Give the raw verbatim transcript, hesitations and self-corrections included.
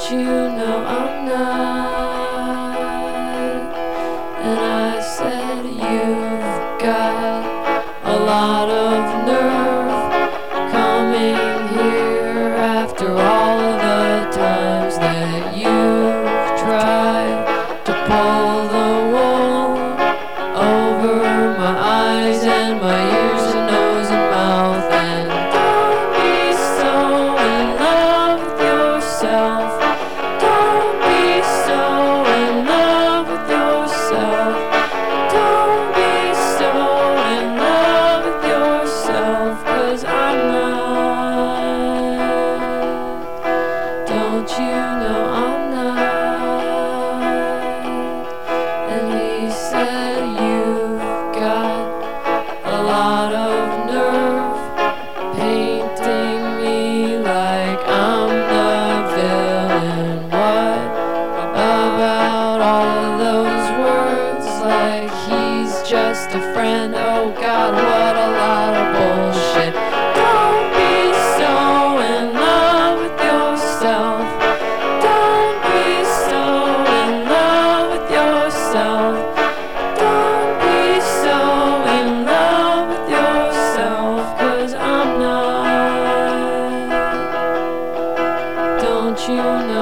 you know I'm not? And I said, you've got a lot of nerve coming here after all of the times that you've tried to pull the wool over my eyes and my ears and nose and mouth. And don't be so in love with yourself. Don't be so in love with yourself. Don't be so in love with yourself, 'cause I'm not. Don't you know I'm not? And he said, you've got a lot of nerve painting me like I'm the villain. What about all of those words like he's just a friend? Oh God, what a lot of bullshit. Don't be so in love with yourself. Don't be so in love with yourself. Don't be so in love with yourself, 'cause I'm not. Don't you know